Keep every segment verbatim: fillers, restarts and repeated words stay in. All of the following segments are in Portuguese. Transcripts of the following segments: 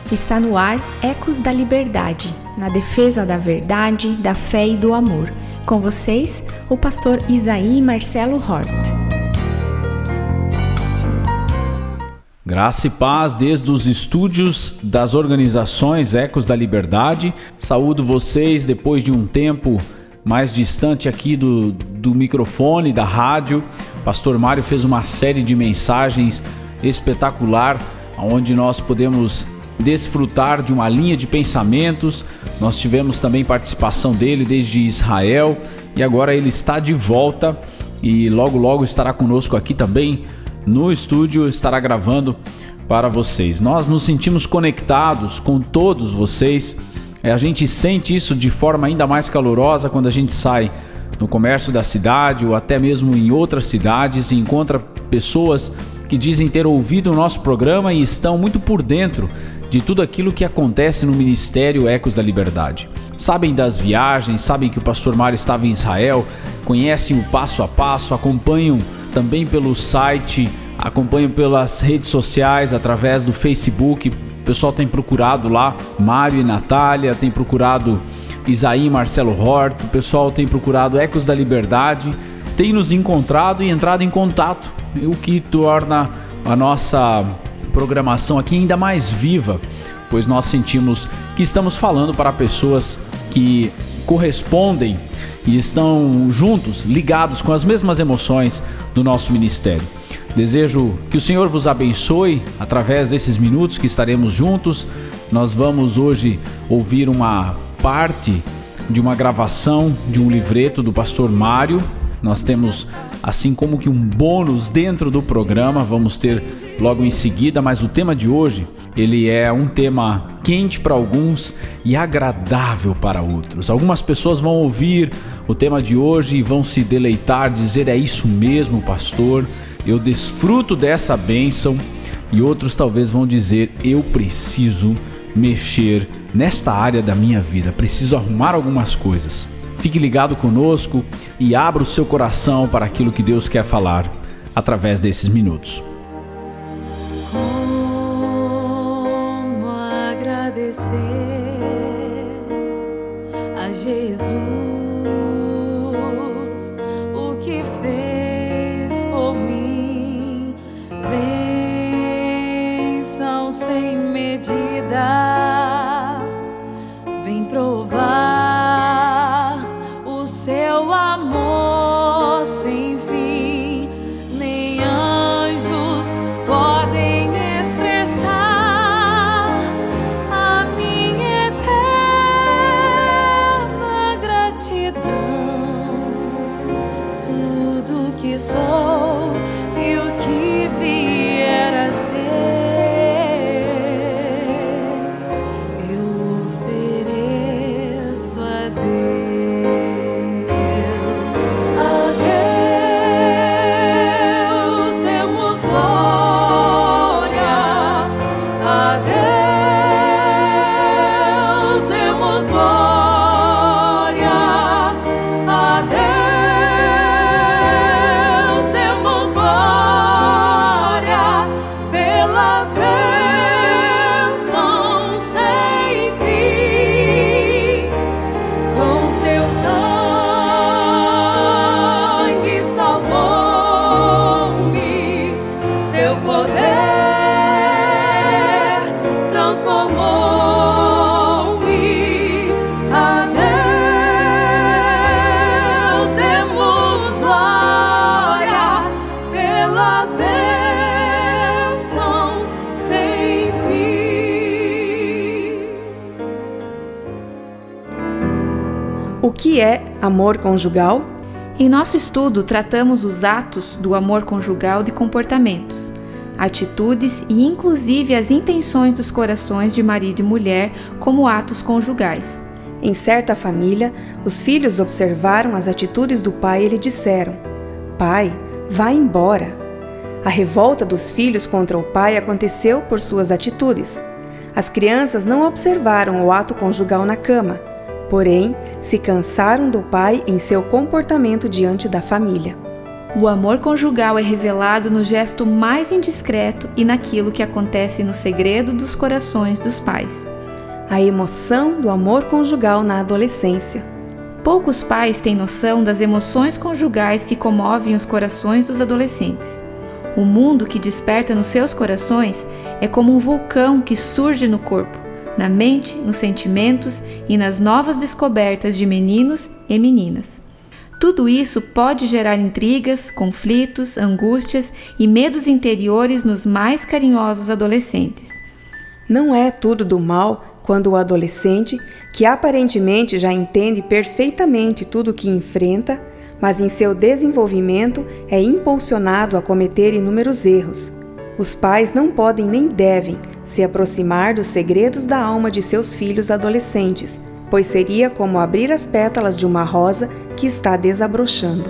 Está no ar Ecos da Liberdade, na defesa da verdade, da fé e do amor. Com vocês, o pastor Isaí Marcelo Hort. Graça e paz desde os estúdios das organizações Ecos da Liberdade. Saúdo vocês depois de um tempo mais distante aqui do, do microfone, da rádio. Pastor Mário fez uma série de mensagens espetacular, onde nós podemos desfrutar de uma linha de pensamentos. Nós tivemos também participação dele desde Israel e agora ele está de volta e logo logo estará conosco aqui também no estúdio, estará gravando para vocês. Nós nos sentimos conectados com todos vocês. A gente sente isso de forma ainda mais calorosa quando a gente sai no comércio da cidade ou até mesmo em outras cidades e encontra pessoas que dizem ter ouvido o nosso programa e estão muito por dentro de tudo aquilo que acontece no Ministério Ecos da Liberdade. Sabem das viagens, sabem que o pastor Mário estava em Israel, conhecem o passo a passo, acompanham também pelo site, acompanham pelas redes sociais, através do Facebook. O pessoal tem procurado lá, Mário e Natália, tem procurado Isaí Marcelo Hort, o pessoal tem procurado Ecos da Liberdade, tem nos encontrado e entrado em contato, o que torna a nossa programação aqui ainda mais viva, pois nós sentimos que estamos falando para pessoas que correspondem e estão juntos, ligados com as mesmas emoções do nosso ministério. Desejo que o Senhor vos abençoe através desses minutos que estaremos juntos. Nós vamos hoje ouvir uma parte de uma gravação de um livreto do pastor Mário. Nós temos assim como que um bônus dentro do programa, vamos ter logo em seguida, mas o tema de hoje, ele é um tema quente para alguns e agradável para outros. Algumas pessoas vão ouvir o tema de hoje e vão se deleitar, dizer: é isso mesmo, pastor, eu desfruto dessa bênção, e outros talvez vão dizer: eu preciso mexer nesta área da minha vida, preciso arrumar algumas coisas. Fique ligado conosco e abra o seu coração para aquilo que Deus quer falar através desses minutos. Como agradecer a Jesus o que fez por mim, bênção sem medida, vem provar seu amor sem fim, nem anjos podem expressar a minha eterna gratidão. Tudo que sou e o que vier a ser, eu ofereço a Deus. O que é amor conjugal? Em nosso estudo, tratamos os atos do amor conjugal de comportamentos, atitudes e inclusive as intenções dos corações de marido e mulher como atos conjugais. Em certa família, os filhos observaram as atitudes do pai e lhe disseram: "Pai, vá embora." A revolta dos filhos contra o pai aconteceu por suas atitudes. As crianças não observaram o ato conjugal na cama, porém, se cansaram do pai em seu comportamento diante da família. O amor conjugal é revelado no gesto mais indiscreto e naquilo que acontece no segredo dos corações dos pais. A emoção do amor conjugal na adolescência. Poucos pais têm noção das emoções conjugais que comovem os corações dos adolescentes. O mundo que desperta nos seus corações é como um vulcão que surge no corpo, na mente, nos sentimentos e nas novas descobertas de meninos e meninas. Tudo isso pode gerar intrigas, conflitos, angústias e medos interiores nos mais carinhosos adolescentes. Não é tudo do mal quando o adolescente, que aparentemente já entende perfeitamente tudo o que enfrenta, mas em seu desenvolvimento é impulsionado a cometer inúmeros erros. Os pais não podem nem devem se aproximar dos segredos da alma de seus filhos adolescentes, pois seria como abrir as pétalas de uma rosa que está desabrochando.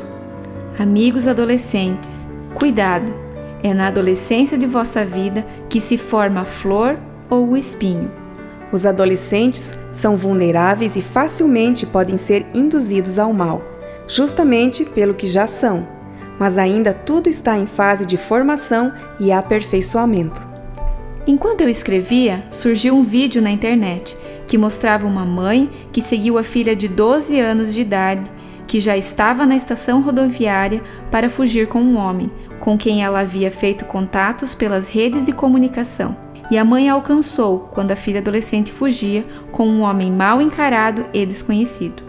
Amigos adolescentes, cuidado! É na adolescência de vossa vida que se forma a flor ou o espinho. Os adolescentes são vulneráveis e facilmente podem ser induzidos ao mal, justamente pelo que já são, mas ainda tudo está em fase de formação e aperfeiçoamento. Enquanto eu escrevia, surgiu um vídeo na internet que mostrava uma mãe que seguiu a filha de doze anos de idade, que já estava na estação rodoviária para fugir com um homem, com quem ela havia feito contatos pelas redes de comunicação. E a mãe a alcançou quando a filha adolescente fugia com um homem mal encarado e desconhecido.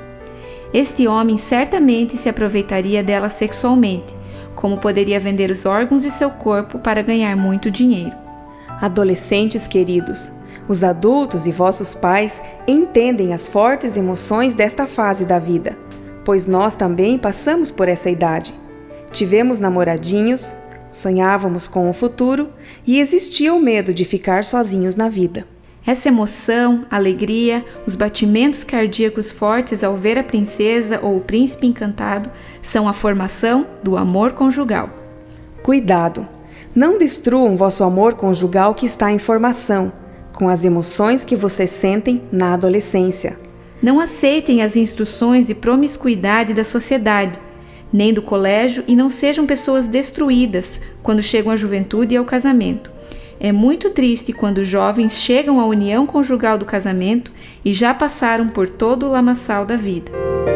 Este homem certamente se aproveitaria dela sexualmente, como poderia vender os órgãos de seu corpo para ganhar muito dinheiro. Adolescentes queridos, os adultos e vossos pais entendem as fortes emoções desta fase da vida, pois nós também passamos por essa idade. Tivemos namoradinhos, sonhávamos com o futuro e existia o medo de ficar sozinhos na vida. Essa emoção, alegria, os batimentos cardíacos fortes ao ver a princesa ou o príncipe encantado são a formação do amor conjugal. Cuidado! Não destruam vosso amor conjugal que está em formação, com as emoções que vocês sentem na adolescência. Não aceitem as instruções de promiscuidade da sociedade, nem do colégio, e não sejam pessoas destruídas quando chegam à juventude e ao casamento. É muito triste quando jovens chegam à união conjugal do casamento e já passaram por todo o lamaçal da vida.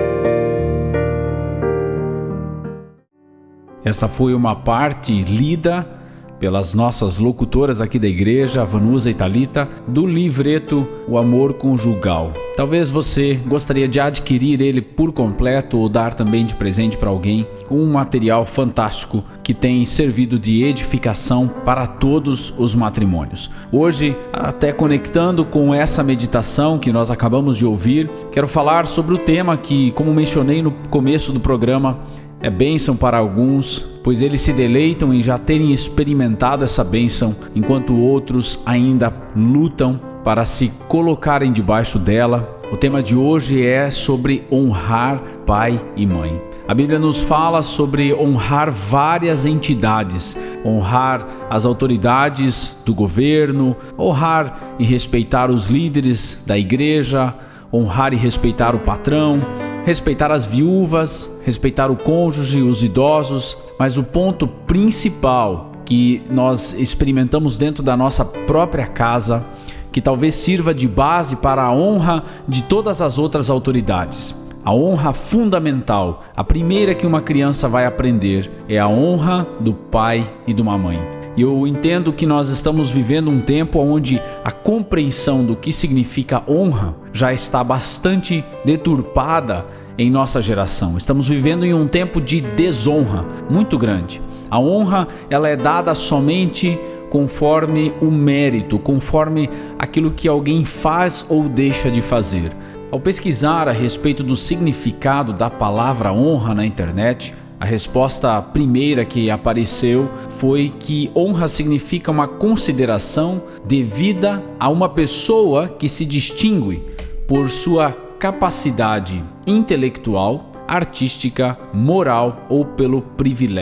Essa foi uma parte lida pelas nossas locutoras aqui da igreja, Vanusa e Thalita, do livreto O Amor Conjugal. Talvez você gostaria de adquirir ele por completo ou dar também de presente para alguém, um material fantástico que tem servido de edificação para todos os matrimônios. Hoje, até conectando com essa meditação que nós acabamos de ouvir, quero falar sobre o tema que, como mencionei no começo do programa, é bênção para alguns, pois eles se deleitam em já terem experimentado essa bênção, enquanto outros ainda lutam para se colocarem debaixo dela. O tema de hoje é sobre honrar pai e mãe. A Bíblia nos fala sobre honrar várias entidades, honrar as autoridades do governo, honrar e respeitar os líderes da igreja, honrar e respeitar o patrão, respeitar as viúvas, respeitar o cônjuge, os idosos, mas o ponto principal que nós experimentamos dentro da nossa própria casa, que talvez sirva de base para a honra de todas as outras autoridades. A honra fundamental, a primeira que uma criança vai aprender, é a honra do pai e de uma mãe. E eu entendo que nós estamos vivendo um tempo onde a compreensão do que significa honra já está bastante deturpada em nossa geração. Estamos vivendo em um tempo de desonra muito grande. A honra, ela é dada somente conforme o mérito, conforme aquilo que alguém faz ou deixa de fazer. Ao pesquisar a respeito do significado da palavra honra na internet, a resposta primeira que apareceu foi que honra significa uma consideração devida a uma pessoa que se distingue por sua capacidade intelectual, artística, moral ou pelo privilégio.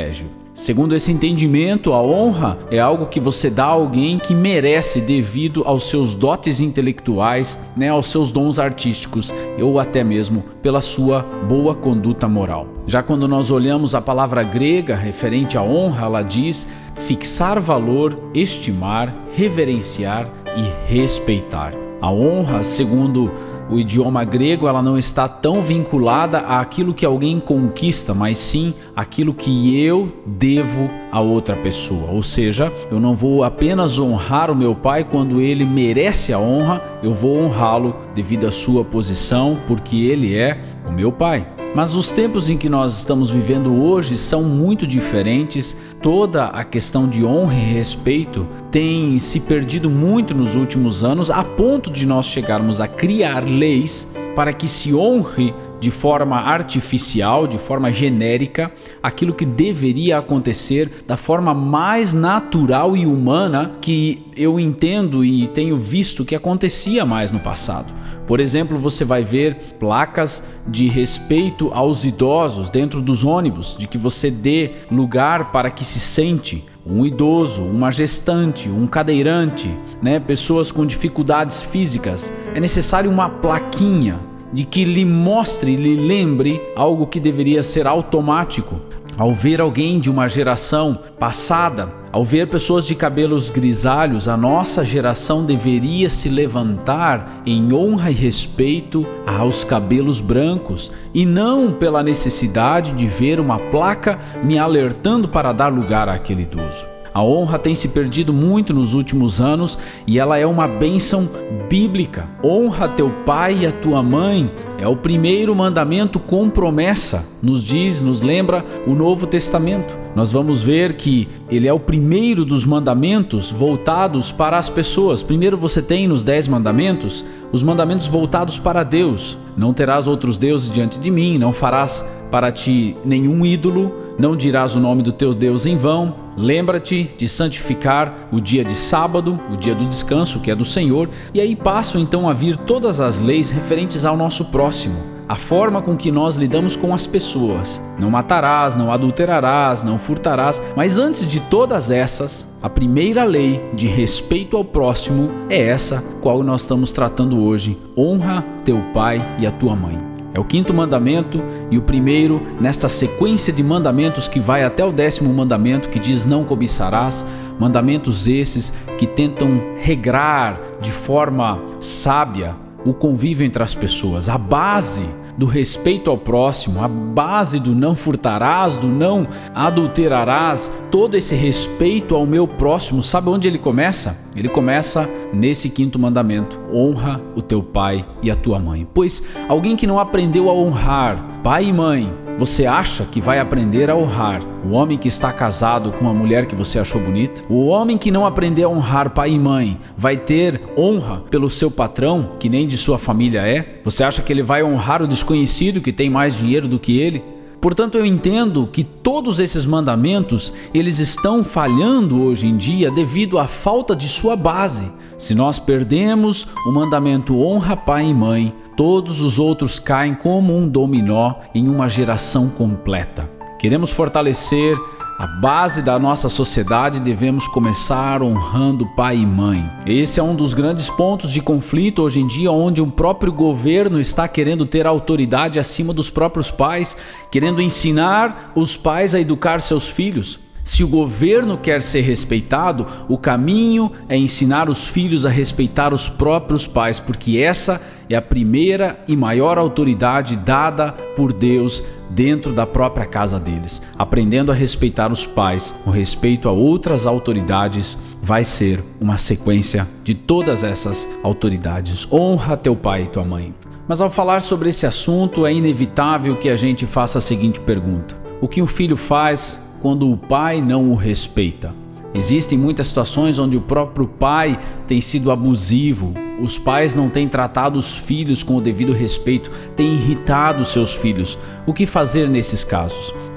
Segundo esse entendimento, a honra é algo que você dá a alguém que merece devido aos seus dotes intelectuais, né, aos seus dons artísticos ou até mesmo pela sua boa conduta moral. Já quando nós olhamos a palavra grega referente à honra, ela diz fixar valor, estimar, reverenciar e respeitar. A honra, segundo o idioma grego, ela não está tão vinculada àquilo que alguém conquista, mas sim àquilo que eu devo a outra pessoa. Ou seja, eu não vou apenas honrar o meu pai quando ele merece a honra, eu vou honrá-lo devido à sua posição, porque ele é o meu pai. Mas os tempos em que nós estamos vivendo hoje são muito diferentes. Toda a questão de honra e respeito tem se perdido muito nos últimos anos, a ponto de nós chegarmos a criar leis para que se honre de forma artificial, de forma genérica, aquilo que deveria acontecer da forma mais natural e humana que eu entendo e tenho visto que acontecia mais no passado. Por exemplo, você vai ver placas de respeito aos idosos dentro dos ônibus, de que você dê lugar para que se sente um idoso, uma gestante, um cadeirante, né? Pessoas com dificuldades físicas. É necessário uma plaquinha de que lhe mostre, lhe lembre algo que deveria ser automático. Ao ver alguém de uma geração passada, ao ver pessoas de cabelos grisalhos, a nossa geração deveria se levantar em honra e respeito aos cabelos brancos e não pela necessidade de ver uma placa me alertando para dar lugar àquele idoso. A honra tem se perdido muito nos últimos anos e ela é uma bênção bíblica. Honra teu pai e a tua mãe é o primeiro mandamento com promessa, nos diz, nos lembra o Novo Testamento. Nós vamos ver que ele é o primeiro dos mandamentos voltados para as pessoas. Primeiro você tem nos dez mandamentos os mandamentos voltados para Deus. Não terás outros deuses diante de mim, não farás para ti nenhum ídolo, não dirás o nome do teu Deus em vão. Lembra-te de santificar o dia de sábado, o dia do descanso, que é do Senhor. E aí passam então a vir todas as leis referentes ao nosso próximo. A forma com que nós lidamos com as pessoas. Não matarás, não adulterarás, não furtarás. Mas antes de todas essas, a primeira lei de respeito ao próximo é essa qual nós estamos tratando hoje. Honra teu pai e a tua mãe. É o quinto mandamento e o primeiro nesta sequência de mandamentos que vai até o décimo mandamento, que diz não cobiçarás. Mandamentos esses que tentam regrar de forma sábia o convívio entre as pessoas. A base do respeito ao próximo, a base do não furtarás, do não adulterarás, todo esse respeito ao meu próximo, sabe onde ele começa? Ele começa nesse quinto mandamento: honra o teu pai e a tua mãe. Pois alguém que não aprendeu a honrar pai e mãe, você acha que vai aprender a honrar o homem que está casado com a mulher que você achou bonita? O homem que não aprender a honrar pai e mãe vai ter honra pelo seu patrão, que nem de sua família é? Você acha que ele vai honrar o desconhecido que tem mais dinheiro do que ele? Portanto, eu entendo que todos esses mandamentos, eles estão falhando hoje em dia devido à falta de sua base. Se nós perdemos o mandamento honra pai e mãe, todos os outros caem como um dominó em uma geração completa. Queremos fortalecer a base da nossa sociedade, devemos começar honrando pai e mãe. Esse é um dos grandes pontos de conflito hoje em dia, onde o próprio governo está querendo ter autoridade acima dos próprios pais, querendo ensinar os pais a educar seus filhos. Se o governo quer ser respeitado, o caminho é ensinar os filhos a respeitar os próprios pais, porque essa é a primeira e maior autoridade dada por Deus dentro da própria casa deles. Aprendendo a respeitar os pais, o respeito a outras autoridades vai ser uma sequência de todas essas autoridades. Honra teu pai e tua mãe. Mas ao falar sobre esse assunto, é inevitável que a gente faça a seguinte pergunta: o que um filho faz quando o pai não o respeita? Existem muitas situações onde o próprio pai tem sido abusivo, os pais não têm tratado os filhos com o devido respeito, têm irritado seus filhos. O que fazer nesses casos?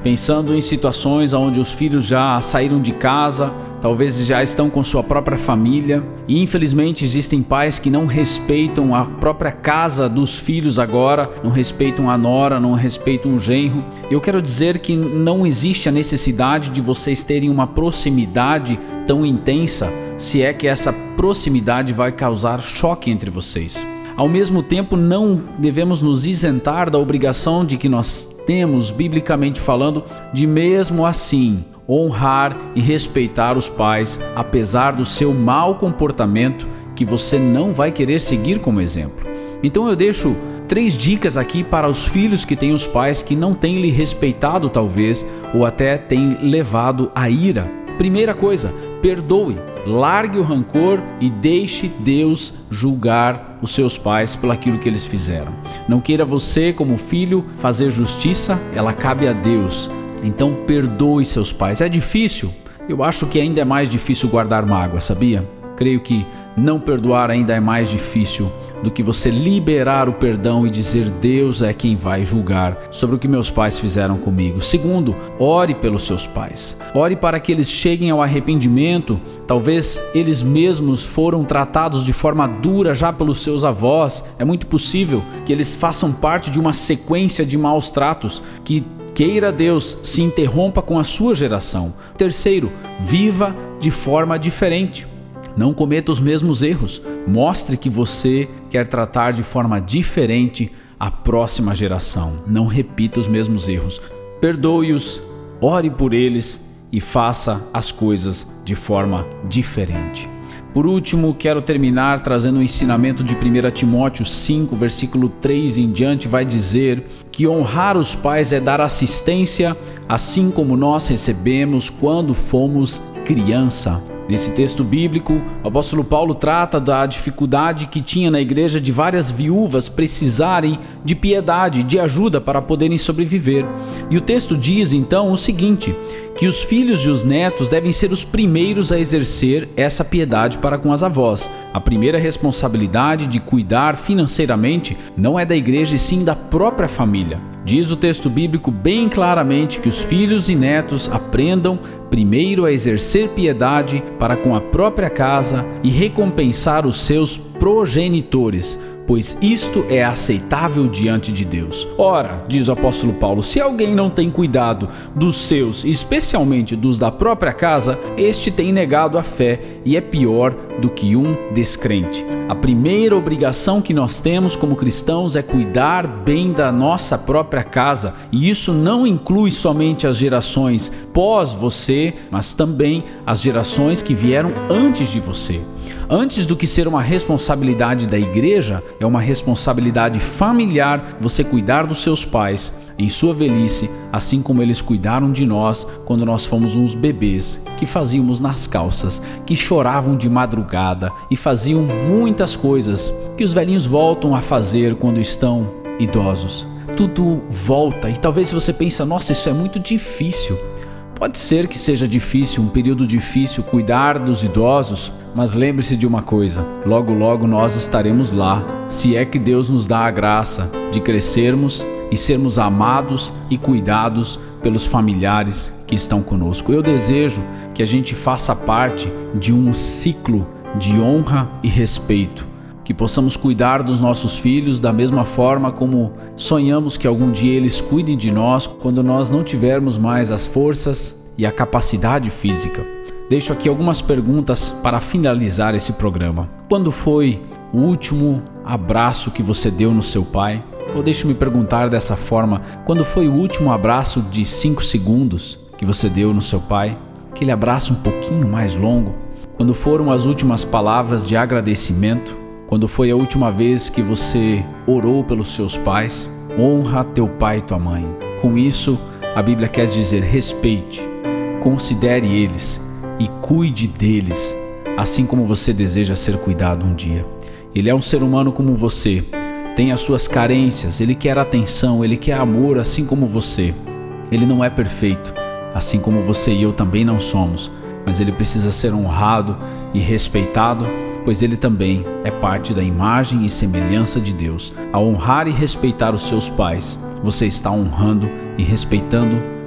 pensando em situações onde os filhos já saíram de casa, talvez já estão com sua própria família, e infelizmente existem pais que não respeitam a própria casa dos filhos agora, não respeitam a nora, não respeitam o genro. Eu quero dizer que não existe a necessidade de vocês terem uma proximidade tão intensa, se é que essa proximidade vai causar choque entre vocês. Ao mesmo tempo, não devemos nos isentar da obrigação de que nós temos, biblicamente falando, de mesmo assim honrar e respeitar os pais, apesar do seu mau comportamento que você não vai querer seguir como exemplo. Então eu deixo três dicas aqui para os filhos que têm os pais que não têm lhe respeitado talvez, ou até têm levado a ira. Primeira coisa, perdoe. Largue o rancor e deixe Deus julgar os seus pais pelo aquilo que eles fizeram. Não queira você, como filho, fazer justiça, ela cabe a Deus. Então perdoe seus pais. É difícil? Eu acho que ainda é mais difícil guardar mágoa, sabia? Creio que não perdoar ainda é mais difícil do que você liberar o perdão e dizer: Deus é quem vai julgar sobre o que meus pais fizeram comigo. Segundo, ore pelos seus pais. Ore para que eles cheguem ao arrependimento. Talvez eles mesmos foram tratados de forma dura já pelos seus avós. É muito possível que eles façam parte de uma sequência de maus tratos que, queira Deus, se interrompa com a sua geração. Terceiro, viva de forma diferente. Não cometa os mesmos erros. Mostre que você quer tratar de forma diferente a próxima geração. Não repita os mesmos erros. Perdoe-os, ore por eles e faça as coisas de forma diferente. Por último, quero terminar trazendo um ensinamento de primeira Timóteo cinco, versículo três em diante, vai dizer que honrar os pais é dar assistência, assim como nós recebemos quando fomos criança. Nesse texto bíblico, o apóstolo Paulo trata da dificuldade que tinha na igreja de várias viúvas precisarem de piedade, de ajuda para poderem sobreviver. E o texto diz então o seguinte, que os filhos e os netos devem ser os primeiros a exercer essa piedade para com as avós. A primeira responsabilidade de cuidar financeiramente não é da igreja e sim da própria família. Diz o texto bíblico bem claramente que os filhos e netos aprendam primeiro a exercer piedade para com a própria casa e recompensar os seus progenitores, pois isto é aceitável diante de Deus. Ora, diz o apóstolo Paulo, se alguém não tem cuidado dos seus, especialmente dos da própria casa, este tem negado a fé e é pior do que um descrente. A primeira obrigação que nós temos como cristãos é cuidar bem da nossa própria casa, e isso não inclui somente as gerações pós você, mas também as gerações que vieram antes de você. Antes do que ser uma responsabilidade da igreja, é uma responsabilidade familiar você cuidar dos seus pais em sua velhice, assim como eles cuidaram de nós quando nós fomos uns bebês que fazíamos nas calças, que choravam de madrugada e faziam muitas coisas que os velhinhos voltam a fazer quando estão idosos. Tudo volta e talvez você pense, nossa, isso é muito difícil. Pode ser que seja difícil, um período difícil cuidar dos idosos, mas lembre-se de uma coisa, logo logo nós estaremos lá, se é que Deus nos dá a graça de crescermos e sermos amados e cuidados pelos familiares que estão conosco. Eu desejo que a gente faça parte de um ciclo de honra e respeito, que possamos cuidar dos nossos filhos da mesma forma como sonhamos que algum dia eles cuidem de nós quando nós não tivermos mais as forças e a capacidade física. Deixo aqui algumas perguntas para finalizar esse programa. Quando foi o último abraço que você deu no seu pai? Ou deixe-me perguntar dessa forma, quando foi o último abraço de cinco segundos que você deu no seu pai? Aquele abraço um pouquinho mais longo? Quando foram as últimas palavras de agradecimento? Quando foi a última vez que você orou pelos seus pais? Honra teu pai e tua mãe. Com isso, a Bíblia quer dizer respeite, considere eles e cuide deles, assim como você deseja ser cuidado um dia. Ele é um ser humano como você, tem as suas carências, ele quer atenção, ele quer amor assim como você. Ele não é perfeito, assim como você e eu também não somos, mas ele precisa ser honrado e respeitado, pois ele também é parte da imagem e semelhança de Deus. Ao honrar e respeitar os seus pais, você está honrando e respeitando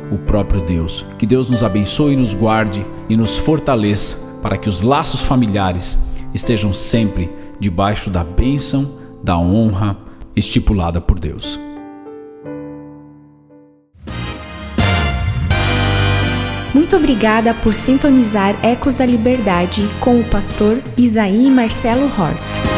o próprio Deus. Que Deus nos abençoe e nos guarde e nos fortaleça para que os laços familiares estejam sempre debaixo da bênção, da honra estipulada por Deus. Muito obrigada por sintonizar Ecos da Liberdade com o pastor Isaí Marcelo Hort.